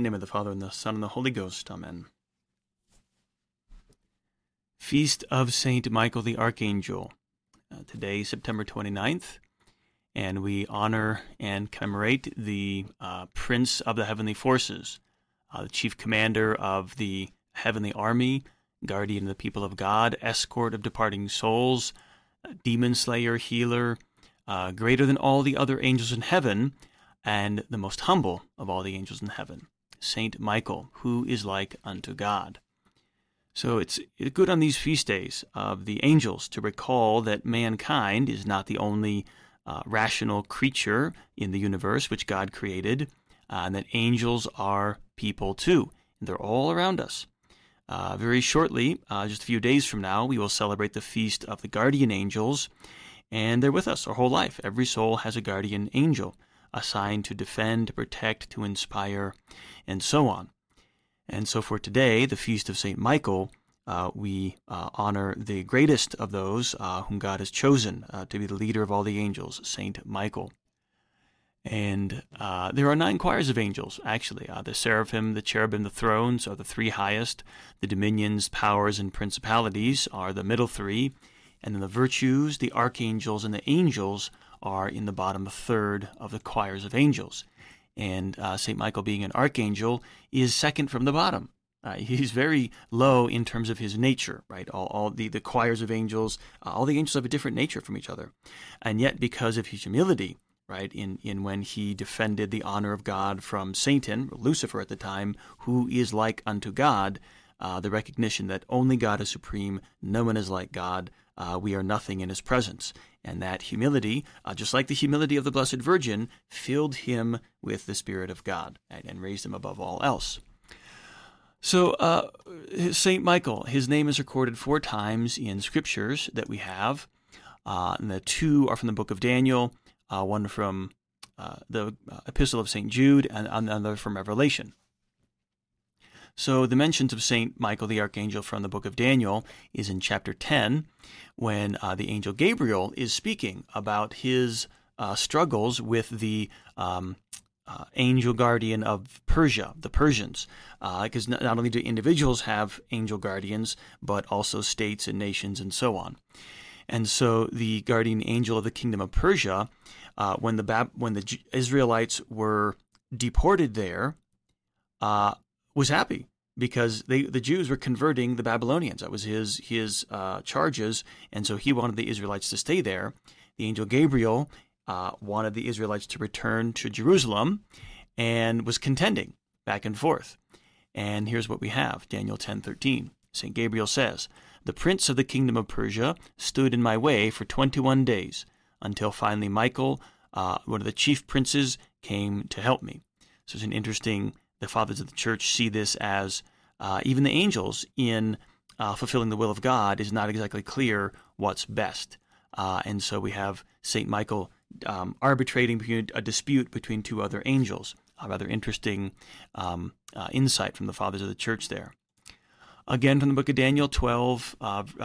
In the name of the Father, and the Son, and the Holy Ghost. Amen. Feast of Saint Michael the Archangel. Today, September 29th, and we honor and commemorate the Prince of the Heavenly Forces, the Chief Commander of the Heavenly Army, Guardian of the people of God, Escort of departing souls, Demon Slayer, Healer, greater than all the other angels in heaven, and the most humble of all the angels in heaven, Saint Michael, who is like unto God. So it's good on these feast days of the angels to recall that mankind is not the only rational creature in the universe which God created, and that angels are people too, and they're all around us. Very shortly, just a few days from now, we will celebrate the feast of the guardian angels, and they're with us our whole life. Every soul has a guardian angel assigned to defend, to protect, to inspire, and so on. And so for today, the Feast of St. Michael, we honor the greatest of those whom God has chosen to be the leader of all the angels, St. Michael. And there are 9 choirs of angels, actually. The seraphim, the cherubim, the thrones are the 3 highest. The dominions, powers, and principalities are the middle 3. And then the virtues, the archangels, and the angels are in the bottom third of the choirs of angels. And St. Michael, being an archangel, is second from the bottom. He's very low in terms of his nature, right? All the choirs of angels, all the angels have a different nature from each other. And yet, because of his humility, right, in when he defended the honor of God from Satan, Lucifer at the time, who is like unto God, the recognition that only God is supreme, no one is like God, we are nothing in his presence. And that humility, just like the humility of the Blessed Virgin, filled him with the Spirit of God, right, and raised him above all else. So St. Michael, his name is recorded 4 times in scriptures that we have. And the 2 are from the book of Daniel, one from the Epistle of St. Jude, and another from Revelation. So the mentions of St. Michael the Archangel from the book of Daniel is in chapter 10, when the angel Gabriel is speaking about his struggles with the angel guardian of Persia, the Persians, because not only do individuals have angel guardians, but also states and nations and so on. And so the guardian angel of the kingdom of Persia, when the Israelites were deported there, was happy because the Jews were converting the Babylonians. That was his charges, and so he wanted the Israelites to stay there. The angel Gabriel wanted the Israelites to return to Jerusalem and was contending back and forth. And here's what we have, Daniel 10:13. St. Gabriel says, "The prince of the kingdom of Persia stood in my way for 21 days, until finally Michael, one of the chief princes, came to help me." So it's an interesting, the fathers of the church see this as even the angels in fulfilling the will of God is not exactly clear what's best. And so we have St. Michael arbitrating between a dispute between 2 other angels. A rather interesting insight from the fathers of the church there. Again, from the book of Daniel 12,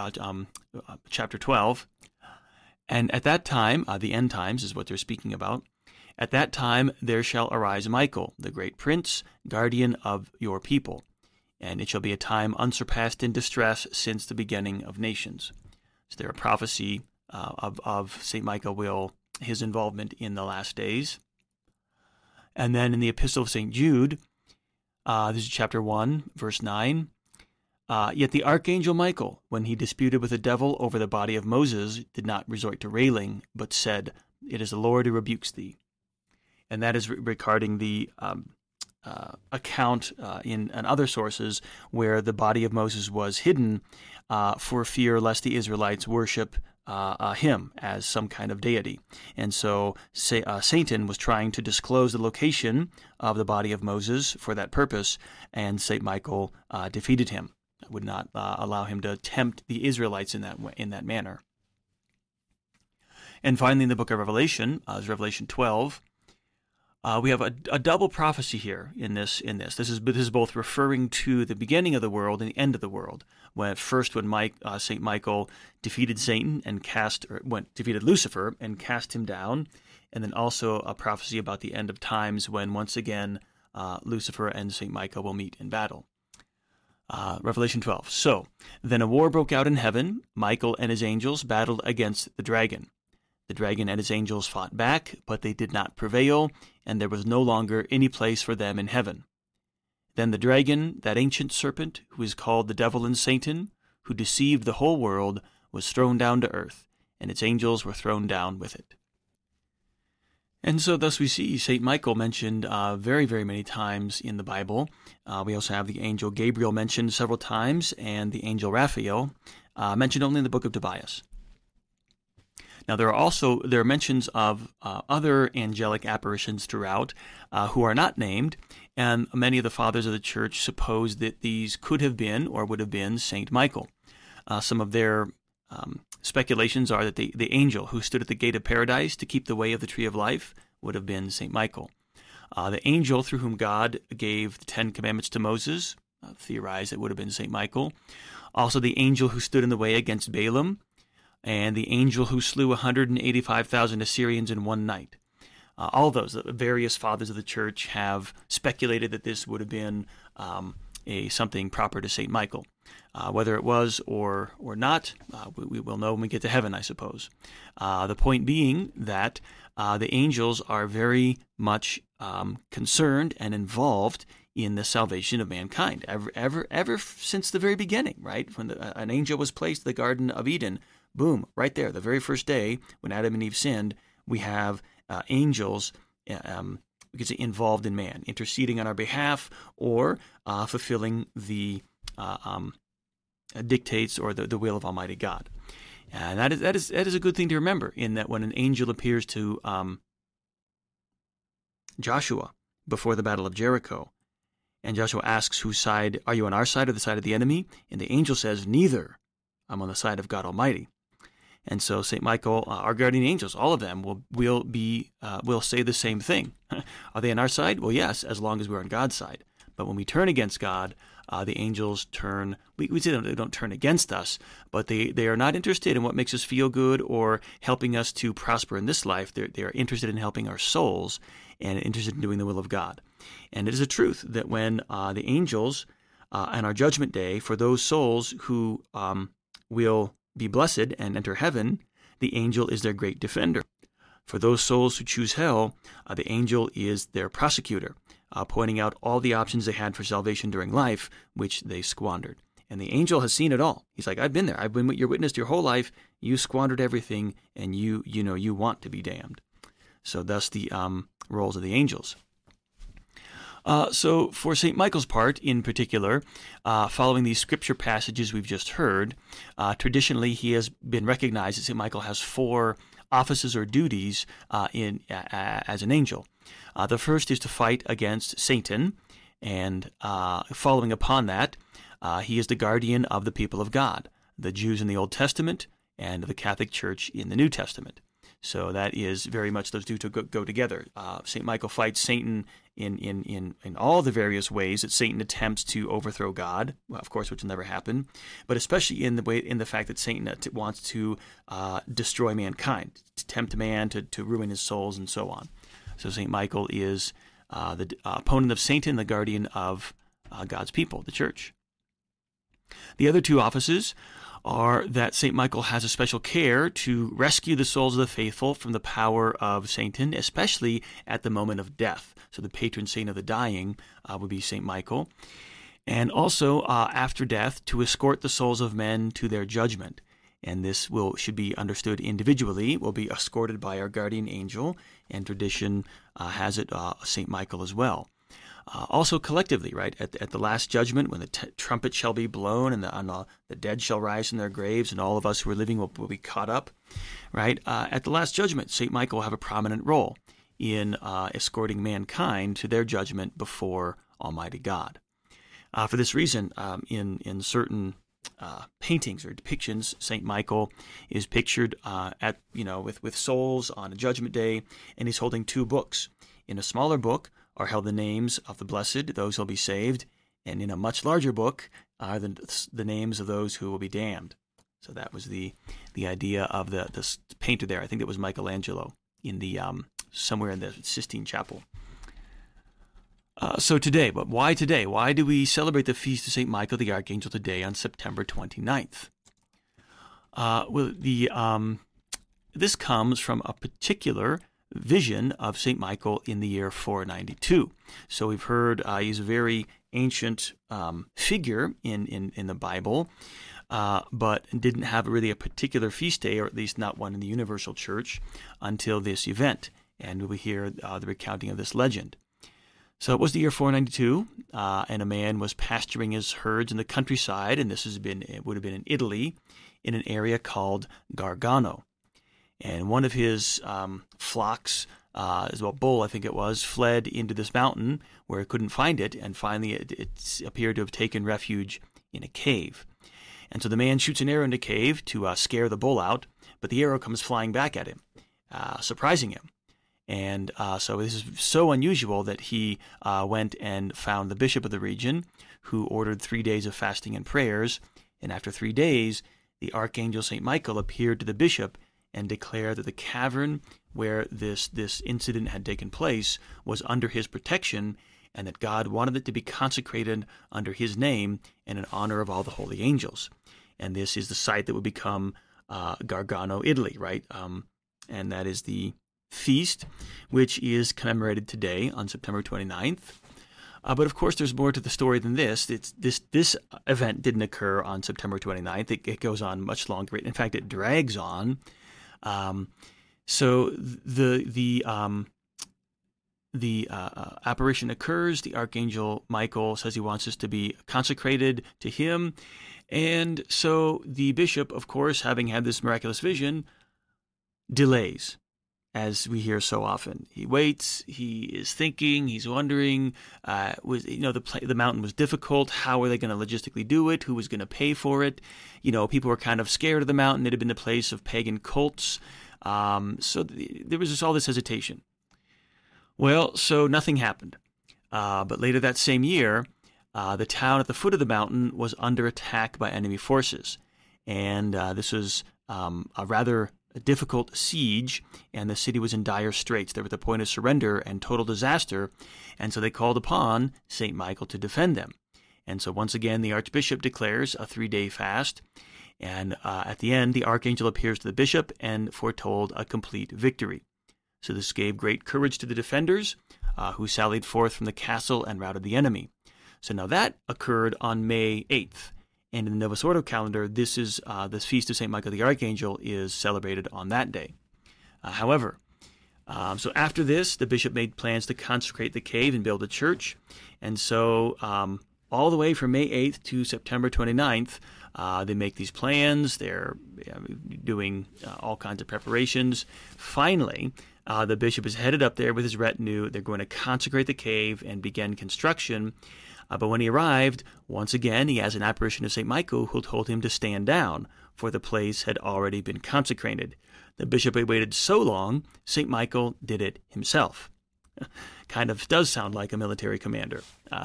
chapter 12. "And at that time," the end times is what they're speaking about, "at that time there shall arise Michael, the great prince, guardian of your people. And it shall be a time unsurpassed in distress since the beginning of nations." So there a prophecy of St. Michael his involvement in the last days. And then in the Epistle of St. Jude, this is chapter 1, verse 9, "Yet the archangel Michael, when he disputed with the devil over the body of Moses, did not resort to railing, but said, 'It is the Lord who rebukes thee.'" And that is regarding the account in other sources where the body of Moses was hidden for fear lest the Israelites worship him as some kind of deity. And so Satan was trying to disclose the location of the body of Moses for that purpose, and St. Michael defeated him, would not allow him to tempt the Israelites in that manner. And finally, in the book of Revelation, Revelation 12, we have a double prophecy here in this. This is both referring to the beginning of the world and the end of the world. When Saint Michael defeated Satan and defeated Lucifer and cast him down, and then also a prophecy about the end of times when once again Lucifer and St. Michael will meet in battle. Revelation 12. So, then a war broke out in heaven. Michael and his angels battled against the dragon. The dragon and his angels fought back, but they did not prevail, and there was no longer any place for them in heaven. Then the dragon, that ancient serpent, who is called the devil and Satan, who deceived the whole world, was thrown down to earth, and its angels were thrown down with it. And so thus we see St. Michael mentioned very, very many times in the Bible. We also have the angel Gabriel mentioned several times, and the angel Raphael mentioned only in the book of Tobias. Now there are mentions of other angelic apparitions throughout who are not named, and many of the fathers of the church suppose that these could have been or would have been St. Michael. Some of their speculations are that the angel who stood at the gate of paradise to keep the way of the tree of life would have been St. Michael. The angel through whom God gave the Ten Commandments to Moses, theorized it would have been St. Michael. Also the angel who stood in the way against Balaam, and the angel who slew 185,000 Assyrians in one night. All those various fathers of the church have speculated that this would have been something proper to St. Michael. Whether it was or not, we will know when we get to heaven, I suppose. The point being that the angels are very much concerned and involved in the salvation of mankind, ever since the very beginning, right? When an angel was placed in the Garden of Eden, boom, right there, the very first day when Adam and Eve sinned, we have angels involved in man, interceding on our behalf or fulfilling the dictates or the will of Almighty God. And that is a good thing to remember, in that when an angel appears to Joshua before the Battle of Jericho, and Joshua asks, whose side, are you on our side or the side of the enemy? And the angel says, neither, I'm on the side of God Almighty. And so St. Michael, our guardian angels, all of them will say the same thing. Are they on our side? Well, yes, as long as we're on God's side. But when we turn against God, the angels turn, we say they don't turn against us, but they are not interested in what makes us feel good or helping us to prosper in this life. They are interested in helping our souls and interested in doing the will of God. And it is a truth that when the angels on our judgment day, for those souls who will be blessed and enter heaven, the angel is their great defender. For those souls who choose hell, the angel is their prosecutor, pointing out all the options they had for salvation during life, which they squandered. And the angel has seen it all. He's like, I've been there. I've been your witness your whole life. You squandered everything, and you want to be damned. So thus the roles of the angels. So for St. Michael's part in particular, following these scripture passages we've just heard, traditionally he has been recognized that St. Michael has 4 offices or duties as an angel. The first is to fight against Satan, and following upon that, he is the guardian of the people of God, the Jews in the Old Testament and the Catholic Church in the New Testament. So that is very much, those two go together. St. Michael fights Satan in all the various ways that Satan attempts to overthrow God, well, of course, which will never happen, but especially in the fact that Satan wants to destroy mankind, to tempt man to ruin his souls and so on. So St. Michael is the opponent of Satan, the guardian of God's people, the church. The other 2 offices are that St. Michael has a special care to rescue the souls of the faithful from the power of Satan, especially at the moment of death. So the patron saint of the dying would be St. Michael. And also after death, to escort the souls of men to their judgment. And this should be understood individually, will be escorted by our guardian angel, and tradition has it St. Michael as well. Also collectively, right, at the last judgment, when the trumpet shall be blown and the dead shall rise from their graves and all of us who are living will be caught up, right, at the last judgment, St. Michael will have a prominent role in escorting mankind to their judgment before Almighty God. For this reason, in certain paintings or depictions, St. Michael is pictured with souls on a judgment day, and he's holding 2 books. In a smaller book are held the names of the blessed, those who will be saved, and in a much larger book are the names of those who will be damned. So that was the idea of the painter there. I think it was Michelangelo in the somewhere in the Sistine Chapel. So today, but why today? Why do we celebrate the feast of St. Michael the Archangel today on September 29th? This comes from a particular vision of St. Michael in the year 492. So we've heard he's a very ancient figure in the Bible, but didn't have really a particular feast day, or at least not one in the Universal Church, until this event. And we hear the recounting of this legend. So it was the year 492, and a man was pasturing his herds in the countryside, and it would have been in Italy, in an area called Gargano. And one of his flocks, bull I think it was, fled into this mountain where it couldn't find it, and finally it appeared to have taken refuge in a cave. And so the man shoots an arrow into the cave to scare the bull out, but the arrow comes flying back at him, surprising him. And so this is so unusual that he went and found the bishop of the region, who ordered 3 days of fasting and prayers. And after 3 days, the Archangel St. Michael appeared to the bishop and declared that the cavern where this incident had taken place was under his protection, and that God wanted it to be consecrated under his name and in honor of all the holy angels. And this is the site that would become Gargano, Italy, right? And that is the feast, which is commemorated today on September 29th. But of course, there's more to the story than this. This event didn't occur on September 29th. It goes on much longer. In fact, it drags on. So the apparition occurs. The Archangel Michael says he wants us to be consecrated to him. And so the bishop, of course, having had this miraculous vision, delays, as we hear so often. He waits, he is thinking, he's wondering, the mountain was difficult. How are they going to logistically do it? Who was going to pay for it? People were kind of scared of the mountain. It had been the place of pagan cults. So there was just all this hesitation. Well, so nothing happened. But later that same year, the town at the foot of the mountain was under attack by enemy forces. And this was a rather difficult siege, and the city was in dire straits. They were at the point of surrender and total disaster, and so they called upon St. Michael to defend them. And so once again, the archbishop declares a 3-day fast, and at the end, the archangel appears to the bishop and foretold a complete victory. So this gave great courage to the defenders, who sallied forth from the castle and routed the enemy. So now that occurred on May 8th. And in the Novus Ordo calendar, this feast of St. Michael the Archangel is celebrated on that day. However, so after this, the bishop made plans to consecrate the cave and build a church. And so all the way from May 8th to September 29th, they make these plans. They're doing all kinds of preparations. Finally, the bishop is headed up there with his retinue. They're going to consecrate the cave and begin construction. But when he arrived, once again, he has an apparition of St. Michael, who told him to stand down, for the place had already been consecrated. The bishop had waited so long, St. Michael did it himself. Kind of does sound like a military commander.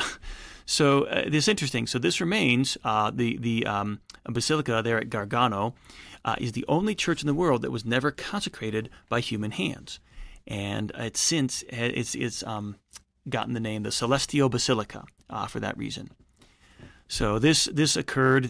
So this is interesting. So this remains, the basilica there at Gargano is the only church in the world that was never consecrated by human hands. And it's gotten the name the Celestio Basilica for that reason. So this occurred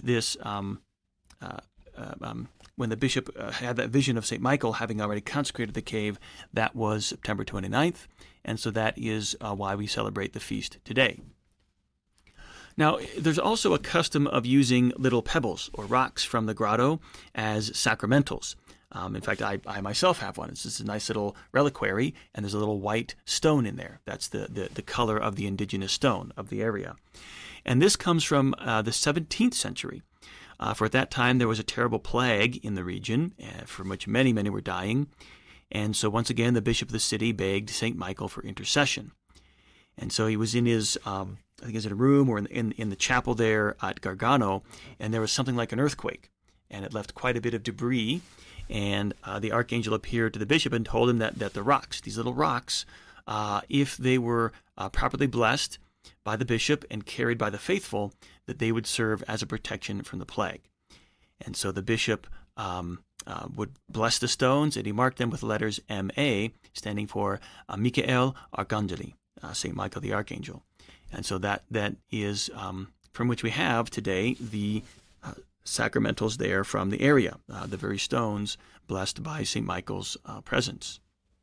when the bishop had that vision of St. Michael having already consecrated the cave. That was September 29th, and so that is why we celebrate the feast today. Now, there's also a custom of using little pebbles or rocks from the grotto as sacramentals. In fact, I myself have one. It's just a nice little reliquary, and there's a little white stone in there. That's the color of the indigenous stone of the area. And this comes from the 17th century. For at that time, there was a terrible plague in the region, from which many, many were dying. And so once again, the bishop of the city begged St. Michael for intercession. And so he was in his, I think it was in a room or in the chapel there at Gargano, and there was something like an earthquake, and it left quite a bit of debris. And the archangel appeared to the bishop and told him that the rocks, these little rocks, if they were properly blessed by the bishop and carried by the faithful, that they would serve as a protection from the plague. And so the bishop would bless the stones, and he marked them with the letters M.A., standing for Michael Arcangeli, St. Michael the Archangel. And so that is from which we have today the sacramentals there from the area, the very stones blessed by St. Michael's presence.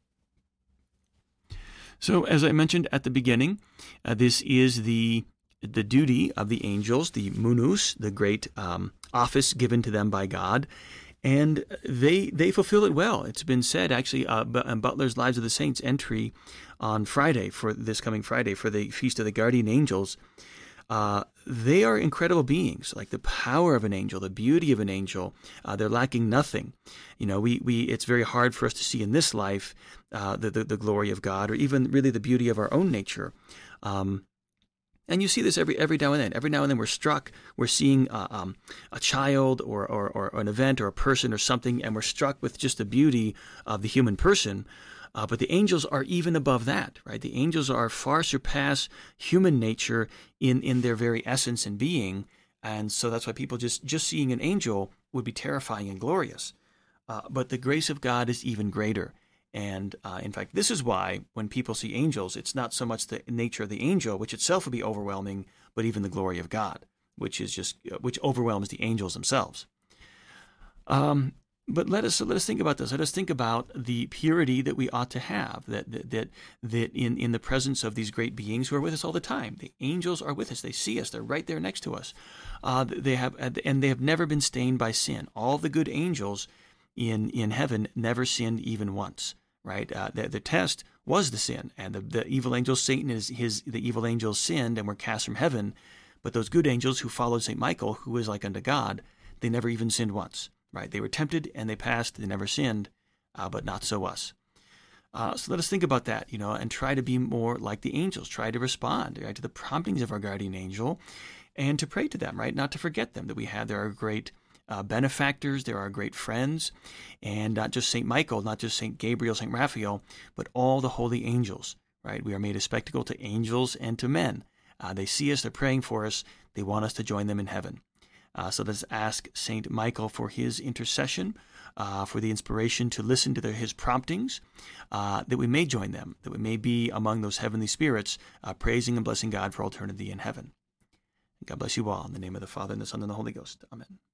So as I mentioned at the beginning, this is the duty of the angels, the munus, the great office given to them by God, and they fulfill it well. It's been said, actually, in Butler's Lives of the Saints entry on Friday, for this coming Friday, for the Feast of the Guardian Angels, they are incredible beings, like the power of an angel, the beauty of an angel. They're lacking nothing. It's very hard for us to see in this life the glory of God, or even really the beauty of our own nature. And you see this every now and then. Every now and then we're seeing a child or an event or a person or something, and we're struck with just the beauty of the human person. But the angels are even above that, right? The angels are far surpass human nature in their very essence and being. And so that's why people just seeing an angel would be terrifying and glorious. But the grace of God is even greater. And in fact, this is why when people see angels, it's not so much the nature of the angel, which itself would be overwhelming, but even the glory of God, which overwhelms the angels themselves. But let us think about this. Let us think about the purity that we ought to have. That in the presence of these great beings who are with us all the time, the angels are with us. They see us. They're right there next to us. They have never been stained by sin. All the good angels in heaven never sinned even once. Right? The test was the sin, and the evil angel Satan the evil angels sinned and were cast from heaven. But those good angels who followed St. Michael, who is like unto God, they never even sinned once. Right? They were tempted and they passed. They never sinned, but not so us. So let us think about that, and try to be more like the angels. Try to respond, right, to the promptings of our guardian angel, and to pray to them. Right? Not to forget them. There are great benefactors. There are great friends, and not just St. Michael, not just St. Gabriel, St. Raphael, but all the holy angels. Right? We are made a spectacle to angels and to men. They see us. They're praying for us. They want us to join them in heaven. So let's ask St. Michael for his intercession, for the inspiration to listen to his promptings, that we may join them, that we may be among those heavenly spirits, praising and blessing God for eternity in heaven. God bless you all. In the name of the Father, and the Son, and the Holy Ghost. Amen.